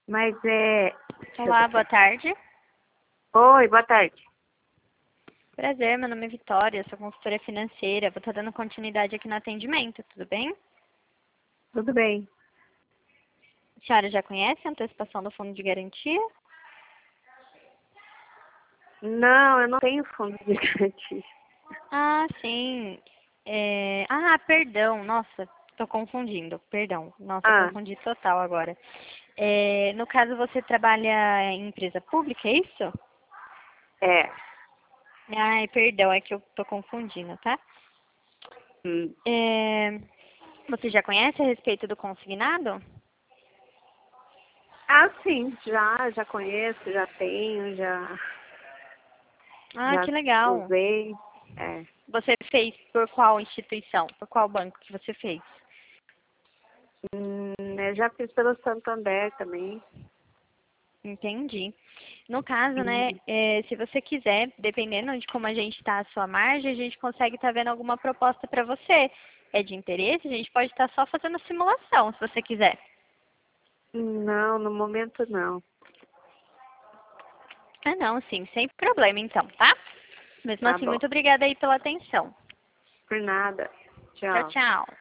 Mas é... Olá, boa tarde. Oi, boa tarde. Prazer, meu nome é Vitória, sou consultora financeira. Vou estar dando continuidade aqui no atendimento, tudo bem? Tudo bem? A senhora já conhece a antecipação do fundo de garantia? Não, eu não tenho fundo de garantia. Ah, sim. Perdão, nossa, estou confundindo, perdão. Nossa, Ah, confundi total agora. No caso, você trabalha em empresa pública, é isso? é. Ai, perdão, é que eu estou confundindo, tá? Hum. Você já conhece a respeito do consignado? Ah, sim, já conheço, já tenho, Ah, já que legal. usei. É. Você fez por qual instituição? Por qual banco que você fez? Eu já fiz pelo Santander também. Entendi. No caso, né, Hum. se você quiser, dependendo de como a gente está a sua margem, a gente consegue estar vendo alguma proposta para você. É de interesse? A gente pode estar só fazendo simulação, se você quiser. Não, no momento não. Ah, não, sim, sem problema então, tá? Mesmo Tá assim, bom. muito obrigada aí pela atenção. Por nada. Tchau, Tchau. tchau.